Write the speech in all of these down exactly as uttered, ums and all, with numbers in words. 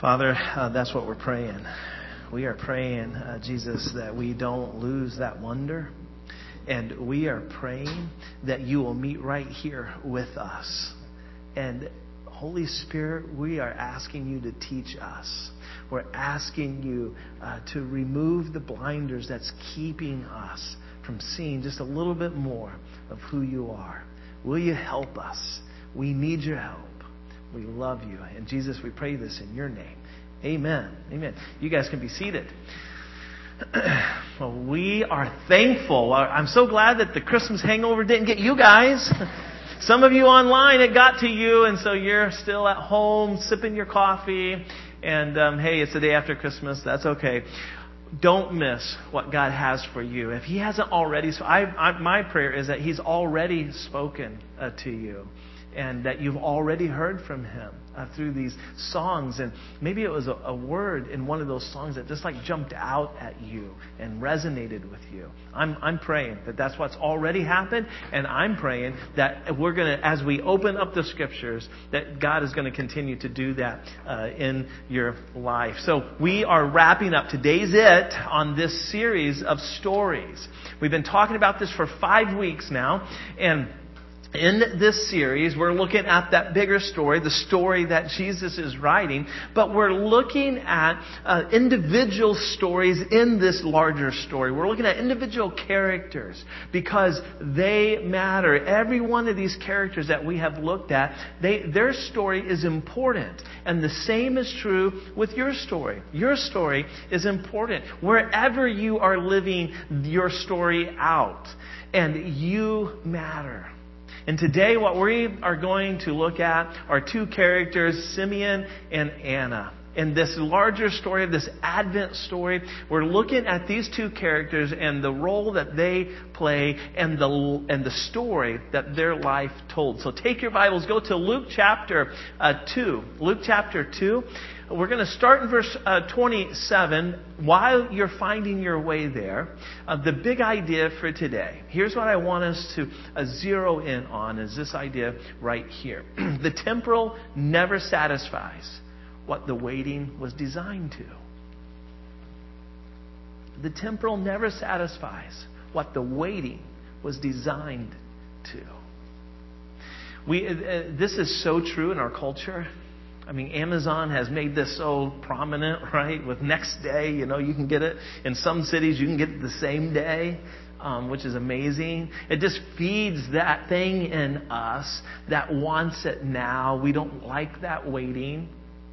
Father, uh, that's what we're praying. We are praying, uh, Jesus, that we don't lose that wonder. And we are praying that you will meet right here with us. And Holy Spirit, we are asking you to teach us. We're asking you uh, to remove the blinders that's keeping us from seeing just a little bit more of who you are. Will you help us? We need your help. We love you. And Jesus, we pray this in your name. Amen. Amen. You guys can be seated. Well, we are thankful. I'm so glad that the Christmas hangover didn't get you guys. Some of you online, it got to you, and so you're still at home sipping your coffee. And um, hey, it's the day after Christmas. That's okay. Don't miss what God has for you. If He hasn't already, so I, I, my prayer is that He's already spoken uh, to you, and that you've already heard from Him uh, through these songs. And maybe it was a, a word in one of those songs that just like jumped out at you and resonated with you. I'm, I'm praying that that's what's already happened. And I'm praying that we're going to, as we open up the Scriptures, that God is going to continue to do that uh, in your life. So we are wrapping up. Today's it on this series of stories. We've been talking about this for five weeks now. And in this series, we're looking at that bigger story, the story that Jesus is writing, but we're looking at uh, individual stories in this larger story. We're looking at individual characters because they matter. Every one of these characters that we have looked at, they, their story is important. And the same is true with your story. Your story is important wherever you are living your story out. And you matter. And today what we are going to look at are two characters, Simeon and Anna. In this larger story, this Advent story, we're looking at these two characters and the role that they play and the and the story that their life told. So take your Bibles, go to Luke chapter uh, two. Luke chapter two. We're going to start in verse uh, twenty-seven. While you're finding your way there, uh, the big idea for today, here's what I want us to uh, zero in on, is this idea right here. The temporal never satisfies what the waiting was designed to. The temporal never satisfies what the waiting was designed to. We, uh, this is so true in our culture. I mean, Amazon has made this so prominent, right? With next day, you know, you can get it. In some cities, you can get it the same day, um, which is amazing. It just feeds that thing in us that wants it now. We don't like that waiting.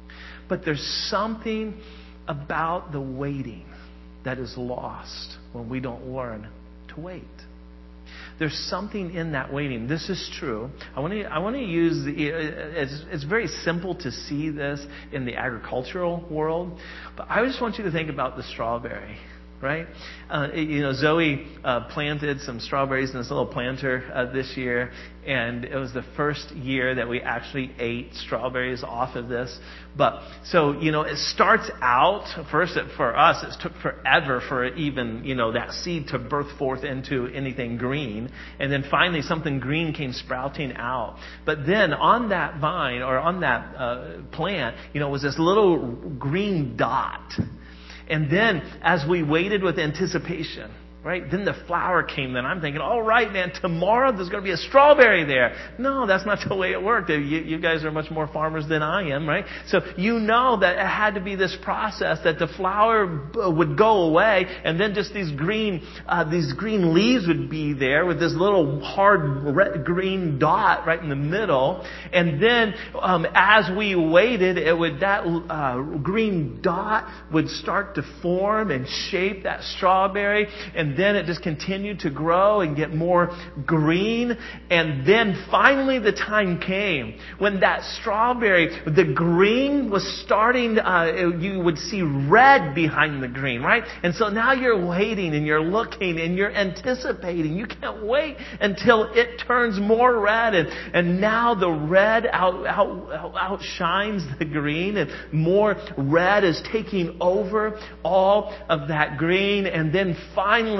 But there's something about the waiting that is lost when we don't learn to wait. There's something in that waiting. This is true. I want to. I want to use. The, it's, it's very simple to see this in the agricultural world, but I just want you to think about the strawberry, right? Uh, you know, Zoe uh, planted some strawberries in this little planter uh, this year, and it was the first year that we actually ate strawberries off of this. But so, you know, it starts out, first for us, it took forever for even, you know, that seed to birth forth into anything green. And then finally something green came sprouting out. But then on that vine or on that uh, plant, you know, was this little green dot. And then as we waited with anticipation, right, then the flower came. Then I'm thinking, all right, man, tomorrow there's going to be a strawberry there. No, that's not the way it worked. You, you guys are much more farmers than I am, right? So you know that it had to be this process that the flower would go away, and then just these green, uh, these green leaves would be there with this little hard red, green dot right in the middle. And then um, as we waited, it would that uh, green dot would start to form and shape that strawberry, and then it just continued to grow and get more green. And then finally the time came when that strawberry, the green was starting, uh, you would see red behind the green, right? And so now you're waiting and you're looking and you're anticipating. You can't wait until it turns more red. And, and now the red out, out, outshines the green, and more red is taking over all of that green. And then finally,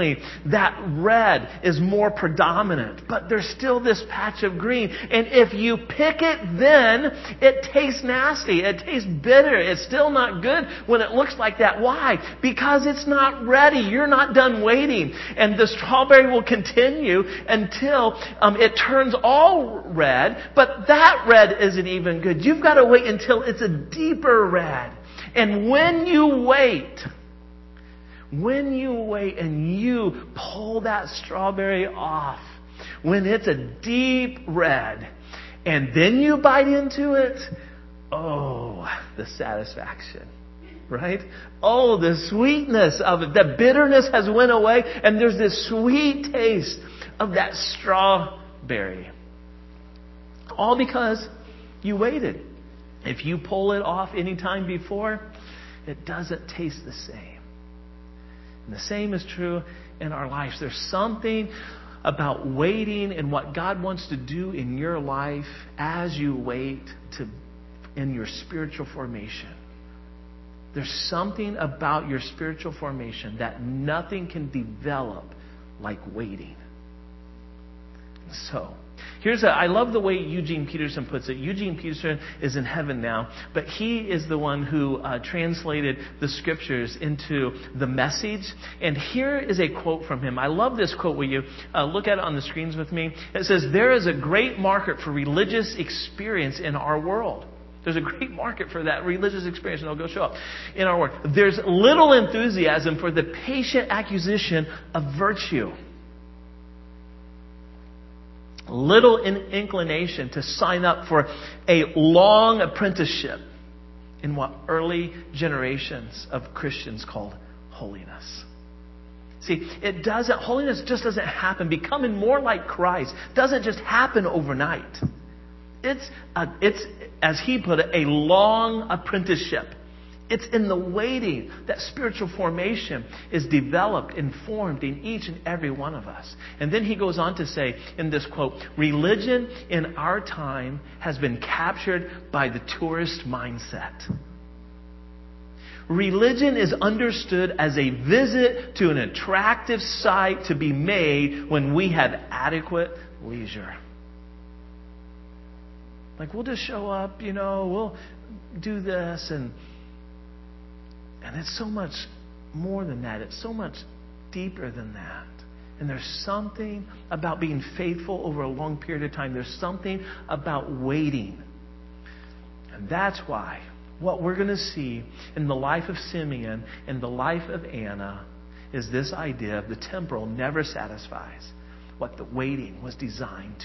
suddenly that red is more predominant, but there's still this patch of green. And if you pick it then, it tastes nasty. It tastes bitter. It's still not good when it looks like that. Why? Because it's not ready. You're not done waiting. And the strawberry will continue until um, it turns all red, but that red isn't even good. You've got to wait until it's a deeper red. And when you wait, when you wait and you pull that strawberry off, when it's a deep red, and then you bite into it, oh, the satisfaction, right? Oh, the sweetness of it. The bitterness has went away, and there's this sweet taste of that strawberry. All because you waited. If you pull it off any time before, it doesn't taste the same. And the same is true in our lives. There's something about waiting and what God wants to do in your life as you wait to in your spiritual formation. There's something about your spiritual formation that nothing can develop like waiting. So, here's a, I love the way Eugene Peterson puts it. Eugene Peterson is in heaven now, but he is the one who uh, translated the scriptures into the Message. And here is a quote from him. I love this quote. Will you uh, look at it on the screens with me? It says, "There is a great market for religious experience in our world." There's a great market for that religious experience, and it'll go show up in our world. There's little enthusiasm for the patient acquisition of virtue. Little in inclination to sign up for a long apprenticeship in what early generations of Christians called holiness. See, it doesn't, holiness just doesn't happen. Becoming more like Christ doesn't just happen overnight. It's, a, it's, as he put it, a long apprenticeship. It's in the waiting that spiritual formation is developed and formed in each and every one of us. And then he goes on to say in this quote, "Religion in our time has been captured by the tourist mindset. Religion is understood as a visit to an attractive sight to be made when we have adequate leisure." Like, we'll just show up, you know, we'll do this, and and it's so much more than that. It's so much deeper than that. And there's something about being faithful over a long period of time. There's something about waiting. And that's why what we're going to see in the life of Simeon and the life of Anna is this idea of the temporal never satisfies what the waiting was designed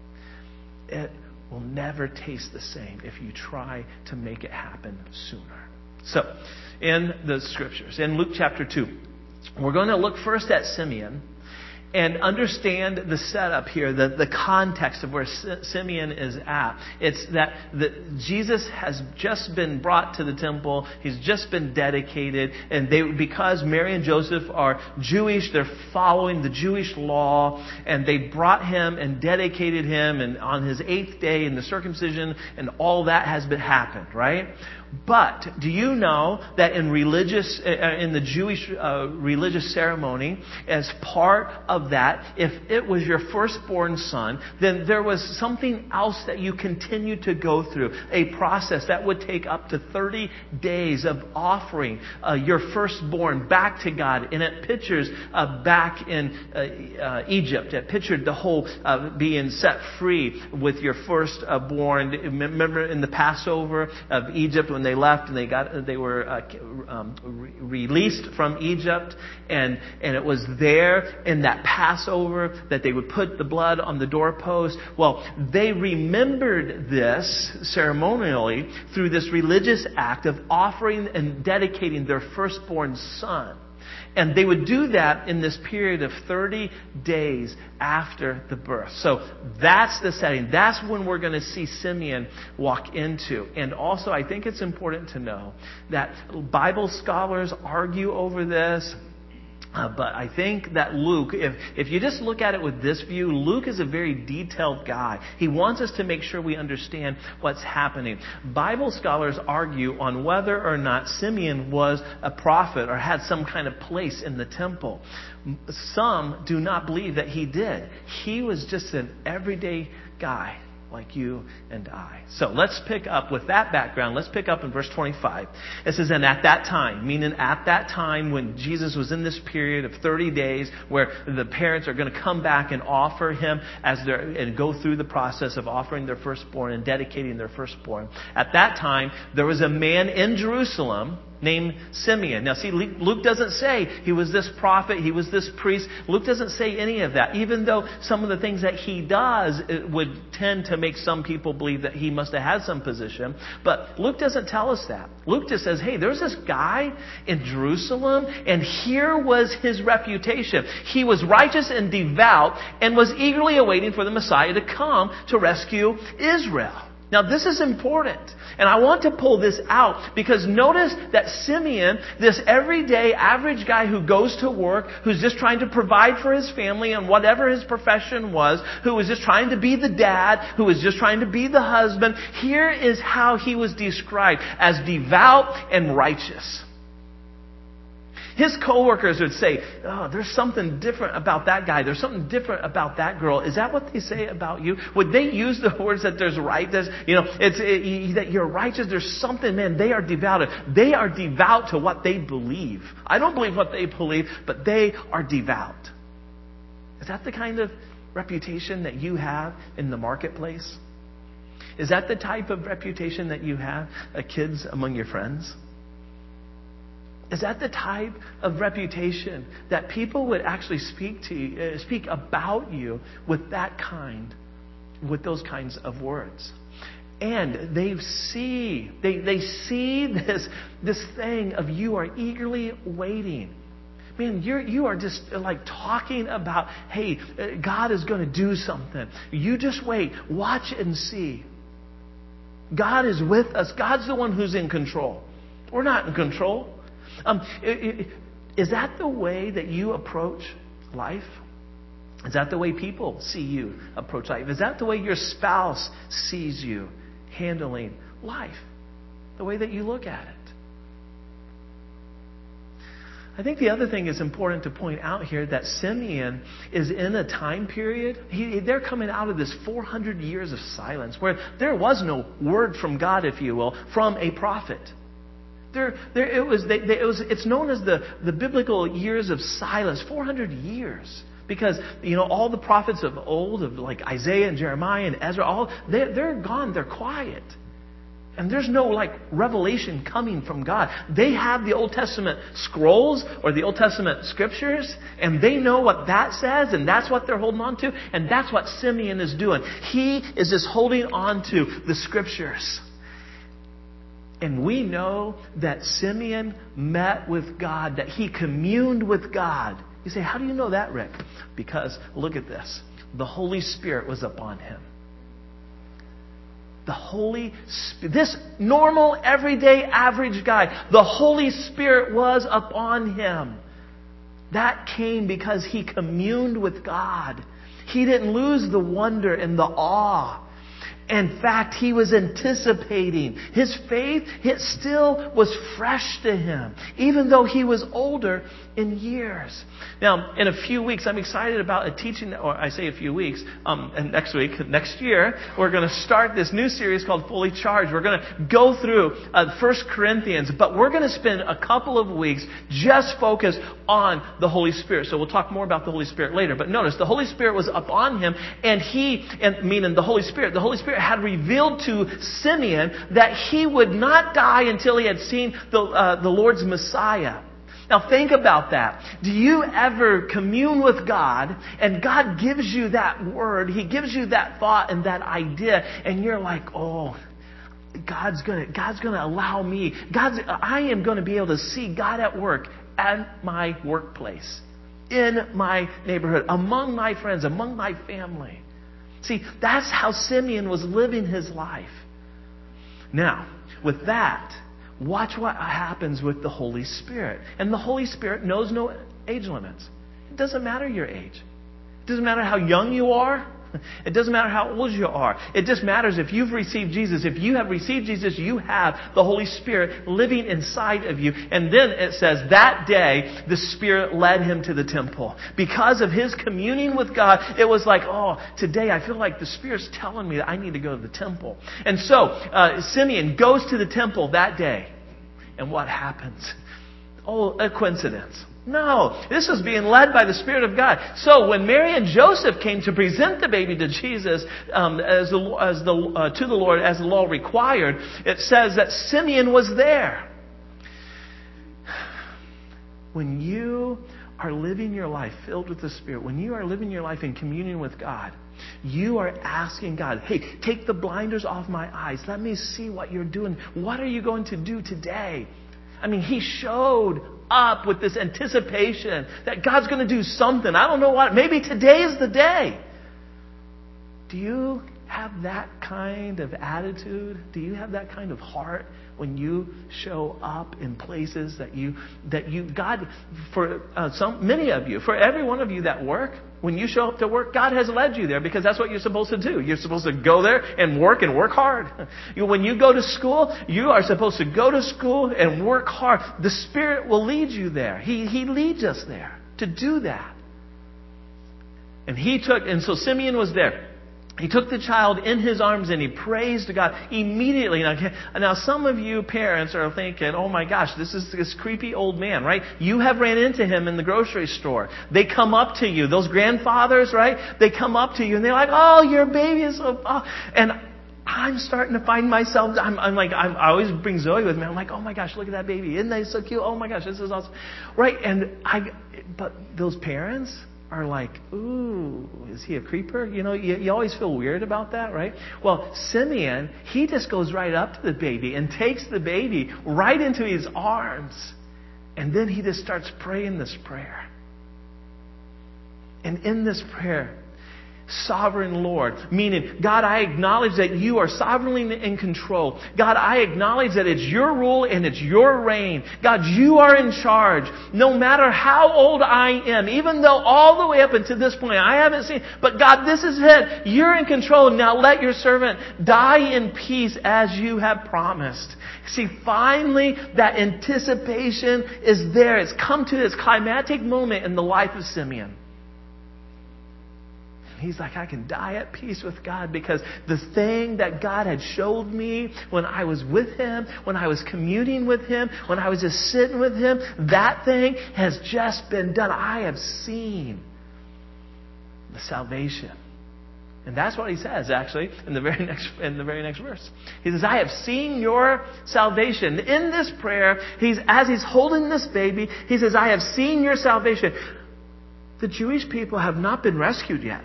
to. It will never taste the same if you try to make it happen sooner. So, in the scriptures, in Luke chapter two, we're going to look first at Simeon and understand the setup here, the, the context of where Simeon is at. It's that the, Jesus has just been brought to the temple. He's just been dedicated. And they, because Mary and Joseph are Jewish, they're following the Jewish law. And they brought him and dedicated him. And on his eighth day, and the circumcision and all that has been happened, right? But do you know that in religious, in the Jewish uh, religious ceremony, as part of that, if it was your firstborn son, then there was something else that you continued to go through, a process that would take up to thirty days of offering uh, your firstborn back to God. And it pictures uh, back in uh, uh, Egypt. It pictured the whole uh, being set free with your firstborn. Remember in the Passover of Egypt when they left and they got they were uh, um, re- released from Egypt, and and it was there in that Passover that they would put the blood on the doorpost. Well, they remembered this ceremonially through this religious act of offering and dedicating their firstborn son. And they would do that in this period of thirty days after the birth. So that's the setting. That's when we're going to see Simeon walk into. And also, I think it's important to know that Bible scholars argue over this. Uh, but I think that Luke, if, if you just look at it with this view, Luke is a very detailed guy. He wants us to make sure we understand what's happening. Bible scholars argue on whether or not Simeon was a prophet or had some kind of place in the temple. Some do not believe that he did. He was just an everyday guy like you and I. So let's pick up with that background. Let's pick up in verse twenty-five. It says, and at that time, meaning at that time when Jesus was in this period of thirty days where the parents are going to come back and offer him as their, and go through the process of offering their firstborn and dedicating their firstborn. At that time, there was a man in Jerusalem named Simeon. Now see, Luke doesn't say he was this prophet, he was this priest. Luke doesn't say any of that, even though some of the things that he does would tend to make some people believe that he must have had some position. But Luke doesn't tell us that. Luke just says, hey, there's this guy in Jerusalem, and here was his reputation. He was righteous and devout and was eagerly awaiting for the Messiah to come to rescue Israel. Now, this is important, and I want to pull this out because notice that Simeon, this everyday average guy who goes to work, who's just trying to provide for his family and whatever his profession was, who was just trying to be the dad, who was just trying to be the husband, here is how he was described, as devout and righteous. His coworkers would say, oh, there's something different about that guy. There's something different about that girl. Is that what they say about you? Would they use the words that there's right? There's, you know, it's it, that you're righteous. There's something, man. They are devout. They are devout to what they believe. I don't believe what they believe, but they are devout. Is that the kind of reputation that you have in the marketplace? Is that the type of reputation that you have, uh, kids, among your friends? Is that the type of reputation that people would actually speak to you, uh, speak about you with that kind, with those kinds of words? And they see, they, they see this, this thing of you are eagerly waiting. Man, you're, you are just like talking about, hey, God is going to do something. You just wait, watch and see. God is with us. God's the one who's in control. We're not in control. Um, is that the way that you approach life? Is that the way people see you approach life? Is that the way your spouse sees you handling life? The way that you look at it? I think the other thing is important to point out here that Simeon is in a time period. He, they're coming out of this four hundred years of silence where there was no word from God, if you will, from a prophet. There, there, it was, they, they, it was, it's known as the, the biblical years of silence, four hundred years. Because, you know, all the prophets of old, of like Isaiah and Jeremiah and Ezra, all, they're, they're gone, they're quiet. And there's no like revelation coming from God. They have the Old Testament scrolls or the Old Testament scriptures, and they know what that says, and that's what they're holding on to, and that's what Simeon is doing. He is just holding on to the scriptures. And we know that Simeon met with God, that he communed with God. You say, how do you know that, Rick? Because look at this. The Holy Spirit was upon him. The Holy Spirit, this normal, everyday, average guy, the Holy Spirit was upon him. That came because he communed with God. He didn't lose the wonder and the awe. In fact, he was anticipating. His faith, it still was fresh to him, even though he was older in years. Now, in a few weeks, I'm excited about a teaching, or I say a few weeks, um, and next week, next year, we're going to start this new series called Fully Charged. We're going to go through uh, First Corinthians, but we're going to spend a couple of weeks just focused on the Holy Spirit. So we'll talk more about the Holy Spirit later. But notice, the Holy Spirit was upon him, and he, and meaning the Holy Spirit, the Holy Spirit had revealed to Simeon that he would not die until he had seen the, uh, the Lord's Messiah. Now think about that. Do you ever commune with God and God gives you that word, He gives you that thought and that idea, and you're like, oh, God's gonna, God's gonna allow me. God's, I am going to be able to see God at work at my workplace, in my neighborhood, among my friends, among my family. See, that's how Simeon was living his life. Now, with that, watch what happens with the Holy Spirit. And the Holy Spirit knows no age limits. It doesn't matter your age. It doesn't matter how young you are. It doesn't matter how old you are. It just matters if you've received Jesus. If you have received Jesus, you have the Holy Spirit living inside of you. And then it says that day, the Spirit led him to the temple. Because of his communing with God, it was like, oh, today I feel like the Spirit's telling me that I need to go to the temple. And so, uh, Simeon goes to the temple that day. And what happens? Oh, a coincidence. No, this was being led by the Spirit of God. So when Mary and Joseph came to present the baby to Jesus um, as the, as the, uh, to the Lord as the law required, it says that Simeon was there. When you are living your life filled with the Spirit, when you are living your life in communion with God, you are asking God, hey, take the blinders off my eyes. Let me see what you're doing. What are you going to do today? I mean, he showed up with this anticipation that God's going to do something. I don't know what. Maybe today is the day. Do you have that kind of attitude? Do you have that kind of heart when you show up in places that you that you God for uh, some many of you, for every one of you that work, when you show up to work, God has led you there because that's what you're supposed to do. You're supposed to go there and work and work hard. You, when you go to school, you are supposed to go to school and work hard. The Spirit will lead you there. He He leads us there to do that. And he took, and so Simeon was there. He took the child in his arms and he praised God immediately. Now, now, some of you parents are thinking, oh my gosh, this is this creepy old man, right? You have ran into him in the grocery store. They come up to you, those grandfathers, right? They come up to you and they're like, oh, your baby is so... Oh. And I'm starting to find myself, I'm, I'm like, I'm, I always bring Zoe with me. I'm like, oh my gosh, look at that baby. Isn't that so cute? Oh my gosh, this is awesome. Right? And I, but those parents are like, ooh, is he a creeper? You know, you, you always feel weird about that, right? Well, Simeon, he just goes right up to the baby and takes the baby right into his arms. And then he just starts praying this prayer. And in this prayer, sovereign Lord, meaning, God, I acknowledge that you are sovereignly in control. God, I acknowledge that it's your rule and it's your reign. God, you are in charge. No matter how old I am, even though all the way up until this point I haven't seen, but God, this is it. You're in control. Now let your servant die in peace as you have promised. See, finally, that anticipation is there. It's come to this climactic moment in the life of Simeon. He's like, I can die at peace with God because the thing that God had showed me when I was with Him, when I was communing with Him, when I was just sitting with Him, that thing has just been done. I have seen the salvation. And that's what he says, actually, in the very next in the very next verse. He says, I have seen your salvation. In this prayer, he's as he's holding this baby, he says, I have seen your salvation. The Jewish people have not been rescued yet.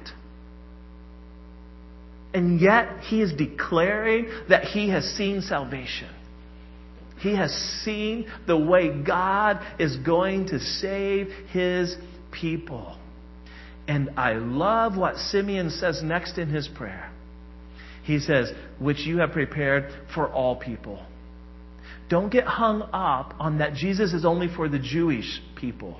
And yet, he is declaring that he has seen salvation. He has seen the way God is going to save His people. And I love what Simeon says next in his prayer. He says, which you have prepared for all people. Don't get hung up on that Jesus is only for the Jewish people.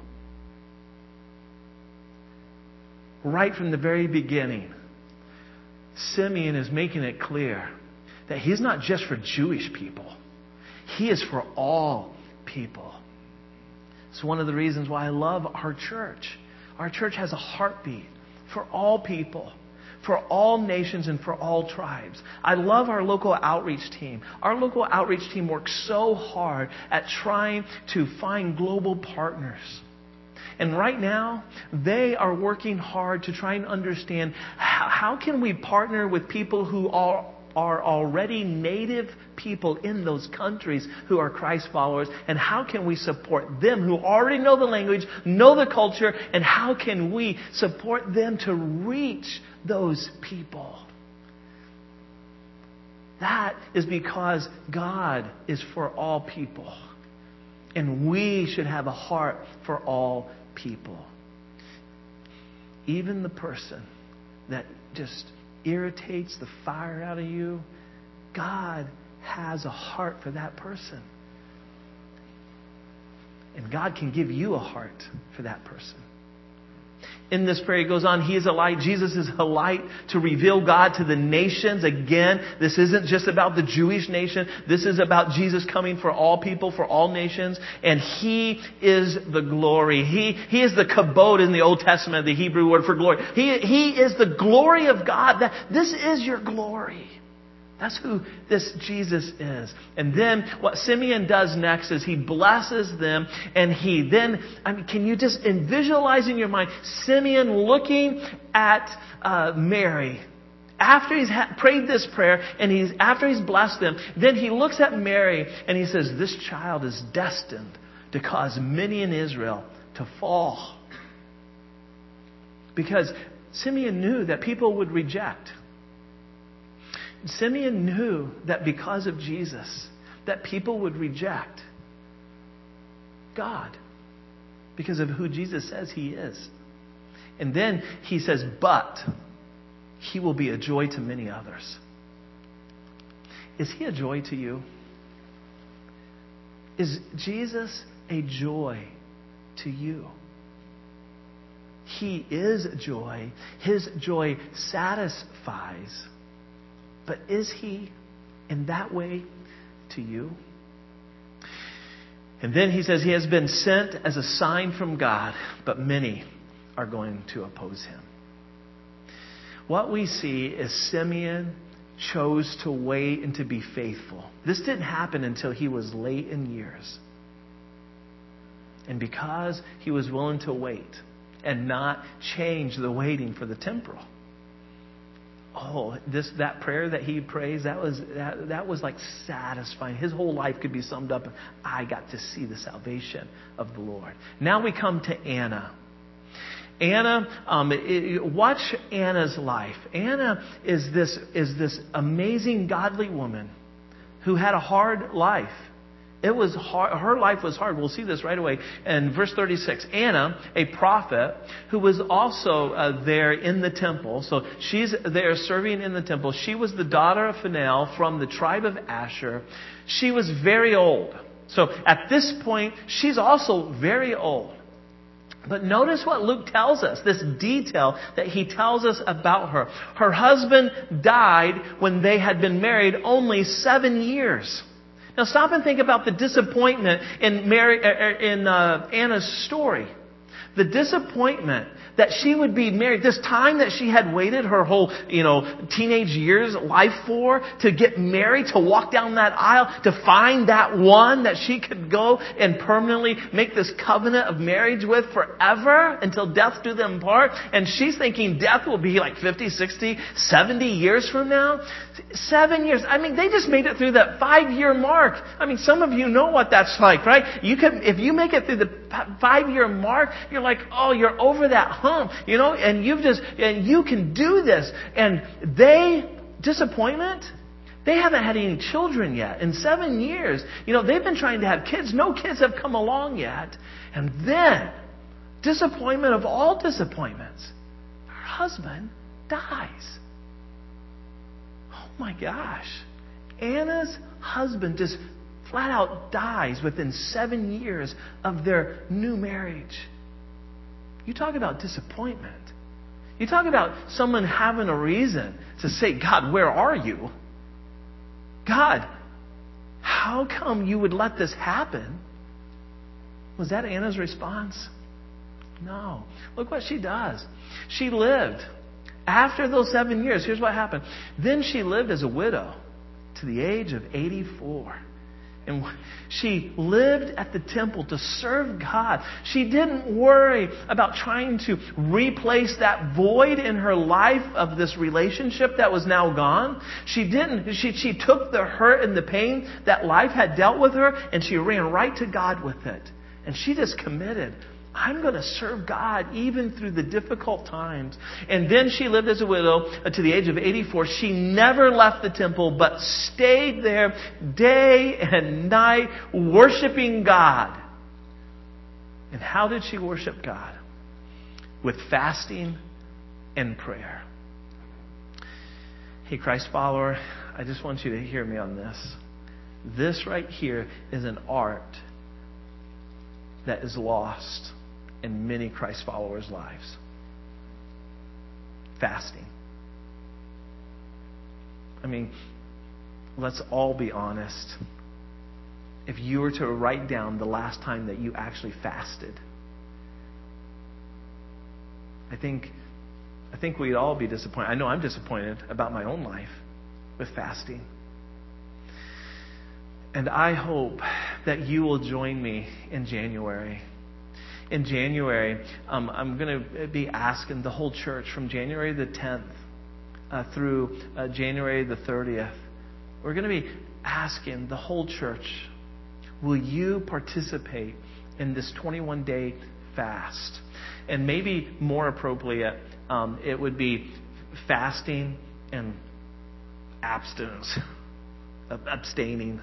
Right from the very beginning, Simeon is making it clear that he's not just for Jewish people. He is for all people. It's one of the reasons why I love our church. Our church has a heartbeat for all people, for all nations, and for all tribes. I love our local outreach team. Our local outreach team works so hard at trying to find global partners. And right now, they are working hard to try and understand how, how can we partner with people who are, are already native people in those countries who are Christ followers, and how can we support them who already know the language, know the culture, and how can we support them to reach those people? That is because God is for all people. And we should have a heart for all people. Even the person that just irritates the fire out of you, God has a heart for that person. And God can give you a heart for that person. In this prayer, he goes on, He is a light. Jesus is a light to reveal God to the nations. Again, this isn't just about the Jewish nation. This is about Jesus coming for all people, for all nations. And He is the glory. He, he is the kabod in the Old Testament, the Hebrew word for glory. He, he is the glory of God. That, this is your glory. That's who this Jesus is. And then what Simeon does next is he blesses them, and he then, I mean, can you just visualize in your mind Simeon looking at uh, Mary after he's ha- prayed this prayer, and he's after he's blessed them, then he looks at Mary and he says, this child is destined to cause many in Israel to fall. Because Simeon knew that people would reject. Simeon knew that because of Jesus, that people would reject God because of who Jesus says He is. And then he says, but He will be a joy to many others. Is He a joy to you? Is Jesus a joy to you? He is joy. His joy satisfies. But is He in that way to you? And then he says He has been sent as a sign from God, but many are going to oppose Him. What we see is Simeon chose to wait and to be faithful. This didn't happen until he was late in years. And because he was willing to wait and not change the waiting for the temporal. Oh, this that prayer that he prays, that was that, that was like satisfying. His whole life could be summed up. I got to see the salvation of the Lord. Now we come to Anna. Anna, um, it, watch Anna's life. Anna is this is this amazing godly woman who had a hard life. It was hard. Her life was hard. We'll see this right away. In verse thirty-six, Anna, a prophet, who was also uh, there in the temple. So she's there serving in the temple. She was the daughter of Phanuel from the tribe of Asher. She was very old. So at this point, she's also very old. But notice what Luke tells us, this detail that he tells us about her. Her husband died when they had been married only seven years. Now stop and think about the disappointment in Mary, in uh, Anna's story. The disappointment that she would be married, this time that she had waited her whole, you know, teenage years life for, to get married, to walk down that aisle, to find that one that she could go and permanently make this covenant of marriage with forever until death do them part. And she's thinking death will be like fifty, sixty, seventy years from now. Seven years. I mean, they just made it through that five-year mark. I mean, some of you know what that's like, right? You can, if you make it through the five-year mark, you're like, oh, you're over that hump, you know, and you've just, and you can do this. And they, disappointment, they haven't had any children yet. In seven years, you know, they've been trying to have kids. No kids have come along yet. And then, disappointment of all disappointments, her husband dies. Oh my gosh. Anna's husband just flat out dies within seven years of their new marriage. You talk about disappointment. You talk about someone having a reason to say, God, where are you? God, how come you would let this happen? Was that Anna's response? No. Look what she does. She lived. After those seven years, here's what happened. Then she lived as a widow to the age of eighty-four. And she lived at the temple to serve God. She didn't worry about trying to replace that void in her life of this relationship that was now gone. She didn't. She, she took the hurt and the pain that life had dealt with her, and she ran right to God with it. And she just committed. I'm going to serve God even through the difficult times. And then she lived as a widow to the age of eighty-four. She never left the temple, but stayed there day and night worshiping God. And how did she worship God? With fasting and prayer. Hey, Christ follower, I just want you to hear me on this. This right here is an art that is lost in many Christ followers' lives. Fasting. I mean, let's all be honest. If you were to write down the last time that you actually fasted, I think I think we'd all be disappointed. I know I'm disappointed about my own life with fasting. And I hope that you will join me in January. In January, um, I'm going to be asking the whole church from January the tenth uh, through uh, January the thirtieth. We're going to be asking the whole church, will you participate in this twenty-one day fast? And maybe more appropriate, um, it would be fasting and abstinence, abstaining.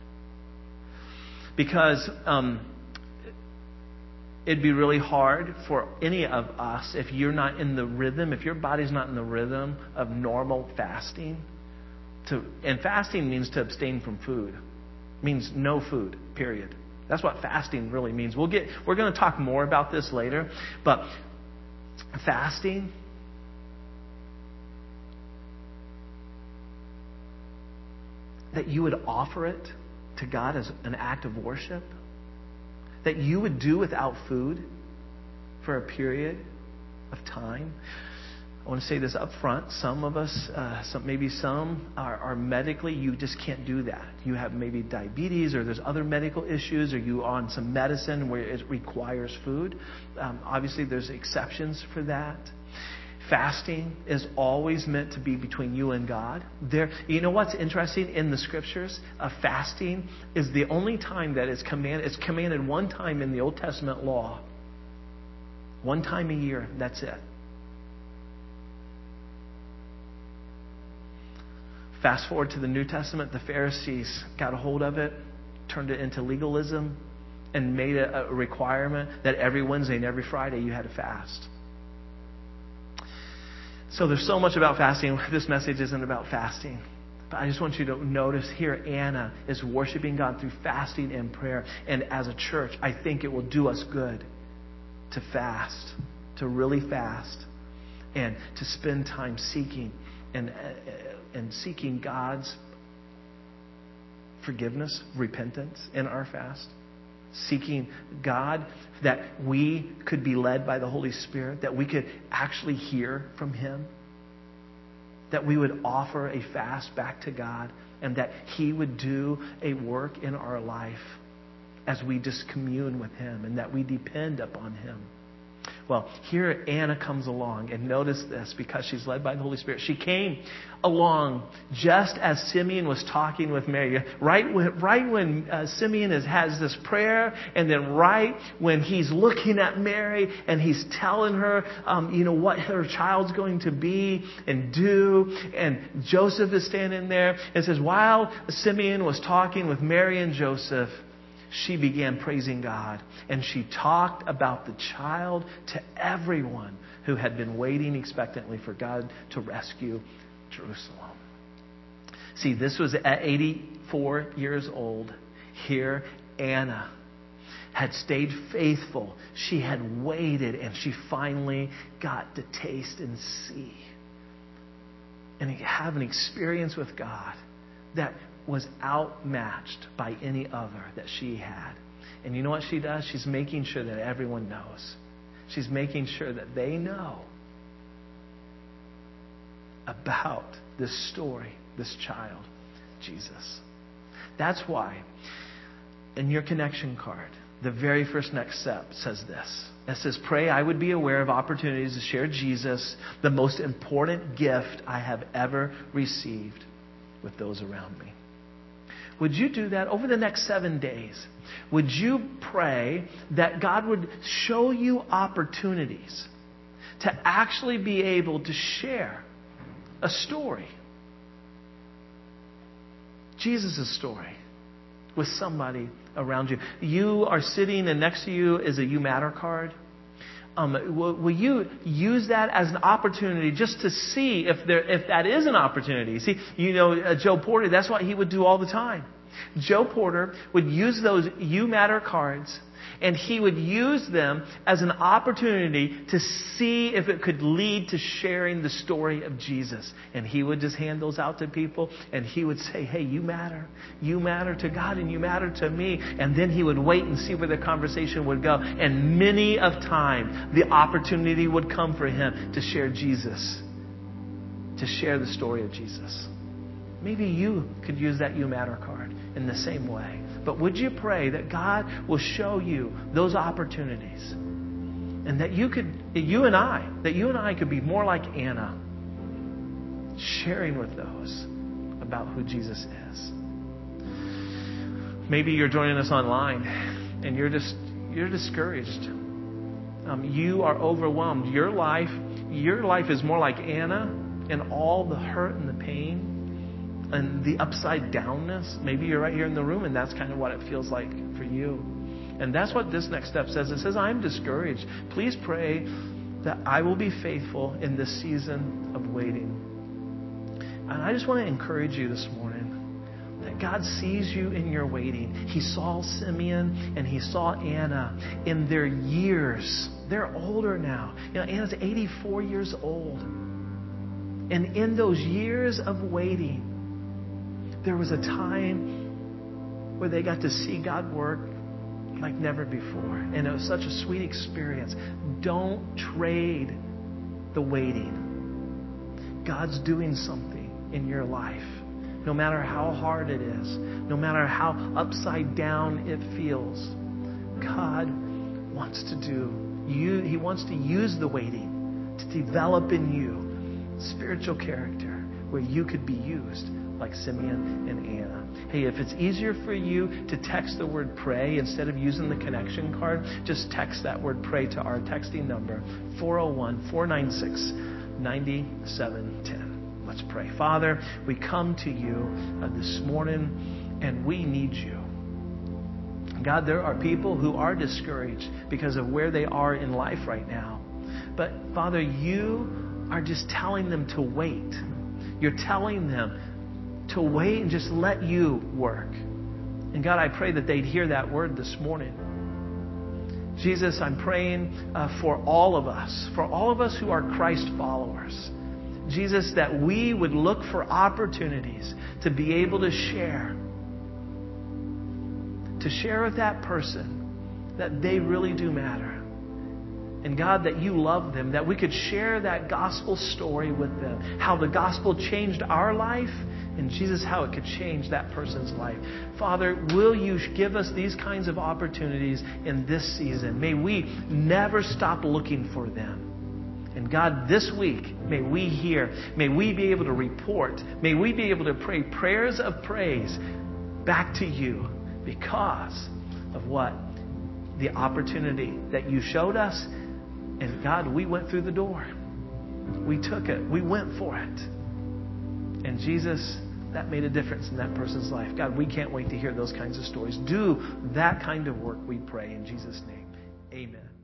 Because um, it'd be really hard for any of us if you're not in the rhythm, if your body's not in the rhythm of normal fasting. To, and fasting means to abstain from food. It means no food, period. That's what fasting really means. We'll get, we're going to talk more about this later. But fasting, that you would offer it to God as an act of worship, that you would do without food for a period of time. I want to say this up front. Some of us, uh, some, maybe some are, are medically, you just can't do that. You have maybe diabetes, or there's other medical issues, or you are on some medicine where it requires food. Um, obviously, there's exceptions for that. Fasting is always meant to be between you and God. There, you know what's interesting in the scriptures? Uh, fasting is the only time that it's commanded. It's commanded one time in the Old Testament law. One time a year. That's it. Fast forward to the New Testament, the Pharisees got a hold of it, turned it into legalism, and made it a requirement that every Wednesday and every Friday you had to fast. So there's so much about fasting. This message isn't about fasting. But I just want you to notice here, Anna is worshiping God through fasting and prayer. And as a church, I think it will do us good to fast, to really fast, and to spend time seeking and uh, and seeking God's forgiveness, repentance in our fast. Seeking God that we could be led by the Holy Spirit, that we could actually hear from Him, that we would offer a fast back to God, and that He would do a work in our life as we just commune with Him and that we depend upon Him. Well, here Anna comes along, and notice this, because she's led by the Holy Spirit. She came along just as Simeon was talking with Mary. Right when, right when uh, Simeon is, has this prayer, and then right when he's looking at Mary and he's telling her, um, you know, what her child's going to be and do. And Joseph is standing there. It says, while Simeon was talking with Mary and Joseph, she began praising God, and she talked about the child to everyone who had been waiting expectantly for God to rescue Jerusalem. See, this was at eighty-four years old. Here, Anna had stayed faithful. She had waited, and she finally got to taste and see and have an experience with God that was outmatched by any other that she had. And you know what she does? She's making sure that everyone knows. She's making sure that they know about this story, this child, Jesus. That's why in your connection card, the very first next step says this. It says, pray I would be aware of opportunities to share Jesus, the most important gift I have ever received, with those around me. Would you do that over the next seven days? Would you pray that God would show you opportunities to actually be able to share a story, Jesus' story, with somebody around you? You are sitting, and next to you is a You Matter card. Um, will, will you use that as an opportunity just to see if there, if that is an opportunity? See, you know, uh, Joe Porter, that's what he would do all the time. Joe Porter would use those You Matter cards, and he would use them as an opportunity to see if it could lead to sharing the story of Jesus. And he would just hand those out to people, and he would say, hey, you matter. You matter to God, and you matter to me. And then he would wait and see where the conversation would go. And many of time, the opportunity would come for him to share Jesus, to share the story of Jesus. Maybe you could use that You Matter card in the same way. But would you pray that God will show you those opportunities, and that you could, you and I, that you and I could be more like Anna, sharing with those about who Jesus is. Maybe you're joining us online and you're just you're discouraged. Um, you are overwhelmed. Your life, your life is more like Anna, and all the hurt and the pain and the upside downness. Maybe you're right here in the room, and that's kind of what it feels like for you. And that's what this next step says. It says, I'm discouraged. Please pray that I will be faithful in this season of waiting. And I just want to encourage you this morning that God sees you in your waiting. He saw Simeon and he saw Anna in their years. They're older now. You know, Anna's eighty-four years old. And in those years of waiting, there was a time where they got to see God work like never before. And it was such a sweet experience. Don't trade the waiting. God's doing something in your life. No matter how hard it is, no matter how upside down it feels, God wants to do, you, He wants to use the waiting to develop in you spiritual character where you could be used like Simeon and Anna. Hey, if it's easier for you to text the word pray instead of using the connection card, just text that word pray to our texting number, four oh one, four nine six, nine seven one oh. Let's pray. Father, we come to you uh, this morning, and we need you. God, there are people who are discouraged because of where they are in life right now. But Father, you are just telling them to wait. You're telling them to wait and just let you work. And God, I pray that they'd hear that word this morning. Jesus, I'm praying uh, for all of us, for all of us who are Christ followers. Jesus, that we would look for opportunities to be able to share, to share with that person that they really do matter. And God, that you love them, that we could share that gospel story with them, how the gospel changed our life, and Jesus, how it could change that person's life. Father, will you give us these kinds of opportunities in this season? May we never stop looking for them. And God, this week, may we hear, may we be able to report, may we be able to pray prayers of praise back to you because of what? The opportunity that you showed us. And God, we went through the door. We took it. We went for it. And Jesus, that made a difference in that person's life. God, we can't wait to hear those kinds of stories. Do that kind of work, we pray in Jesus' name. Amen.